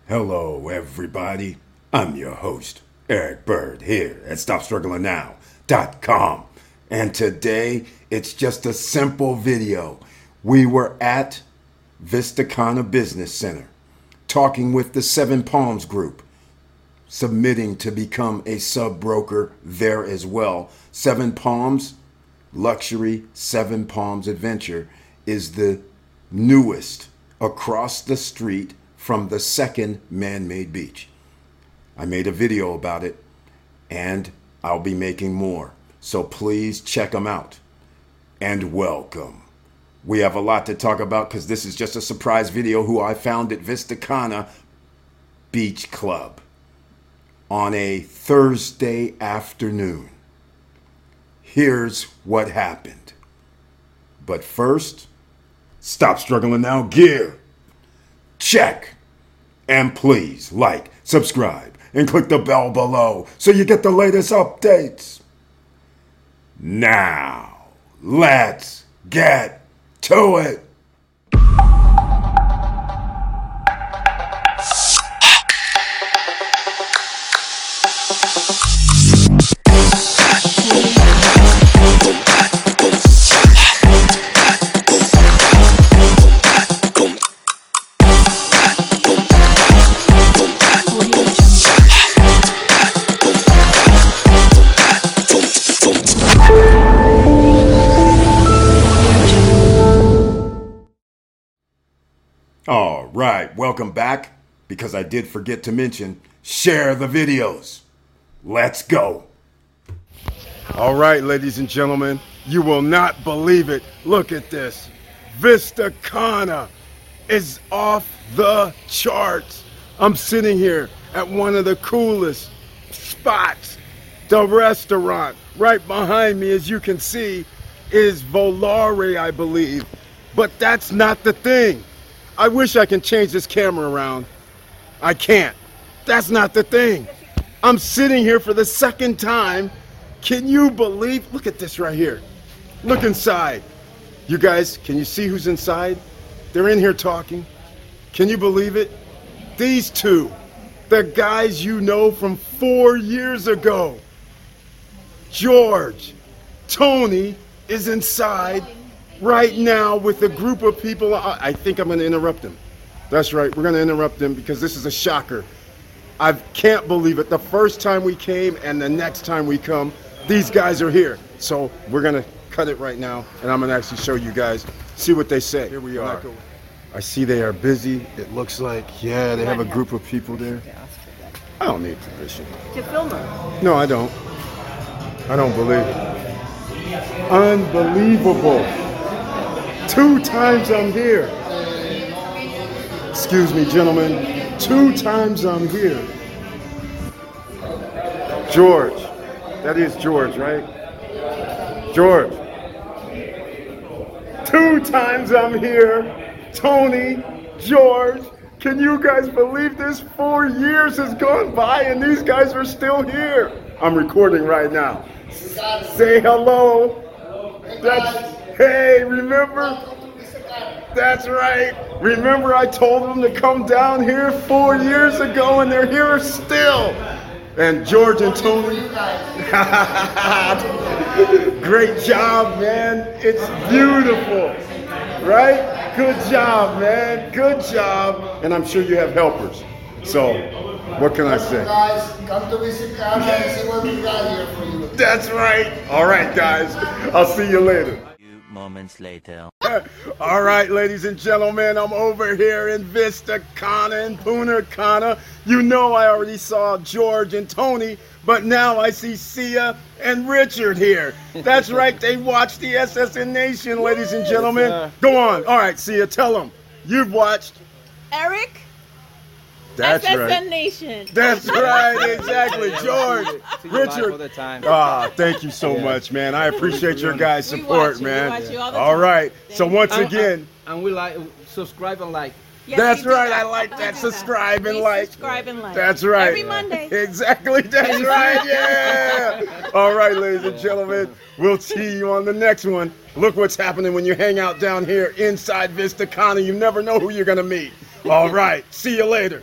Hello, everybody. I'm your host, Eric Bird, here at StopStrugglingNow.com. And today, it's just a simple video. We were at Vistacana Business Center, talking with the Seven Palms Group, submitting to become a sub-broker there as well. Seven Palms Luxury Seven Palms Adventure is the newest across the street from the second man-made beach. I made a video about it, and I'll be making more. So please check them out. And welcome. We have a lot to talk about because this is just a surprise video who I found at Vistacana Beach Club on a Thursday afternoon. Here's what happened. But first, Stop Struggling Now gear. Check. And please like, subscribe, and click the bell below so you get the latest updates. Now, let's get to it. All right, welcome back. Because I did forget to mention, share the videos. Let's go. All right, ladies and gentlemen, you will not believe it. Look at this. Vistacana is off the charts. I'm sitting here at one of the coolest spots. The restaurant right behind me, as you can see, is Volare, I believe. But that's not the thing. I wish I can change this camera around. I can't. That's not the thing. I'm sitting here for the second time. Can you believe? Look at this right here. Look inside. You guys, can you see who's inside? They're in here talking. Can you believe it? These two, the guys you know from 4 years ago. George, Tony is inside right now with a group of people. I think I'm going to interrupt him. That's right, we're going to interrupt him because this is a shocker. I can't believe it. The first time we came and the next time we come, these guys are here. So we're going to cut it right now, and I'm going to actually show you guys, see what they say. Here we are. I see they are busy. It looks like, yeah, they have a group of people there. I don't need permission. To film them? No, I don't. I don't believe it. Unbelievable. 2 times I'm here. Excuse me, gentlemen. 2 times I'm here. George. That is George, right? George. 2 times I'm here. Tony, George. Can you guys believe this? 4 years has gone by and these guys are still here. I'm recording right now. Say hello. Hey, remember? That's right. Remember I told them to come down here 4 years ago and they're here still. And George and Tony. Great job, man. It's beautiful. Right? Good job, man. Good job. And I'm sure you have helpers. So, what can I say? Guys, come to visit Ghana and see what we got here for you. That's right. All right, guys. I'll see you later. Moments later. All right, ladies and gentlemen, I'm over here in Vistacana and Punta Cana. You know I already saw George and Tony, but now I see Sia and Richard here. That's right, they watched the SSN Nation, ladies and gentlemen. Go on. All right, Sia, tell them. You've watched. Eric? That's SSN right. Nation. That's right, exactly. George, Richard. Thank you so much, man. I appreciate your guys' support, man. All right. So once again, and we like subscribe and like. Yes, that's right. I like that. Subscribe and like. Subscribe and like. That's right. Every Monday. Exactly. That's right. Yeah. All right, ladies and gentlemen. We'll see you on the next one. Look what's happening when you hang out down here inside Vistacana. You never know who you're going to meet. All right. See you later.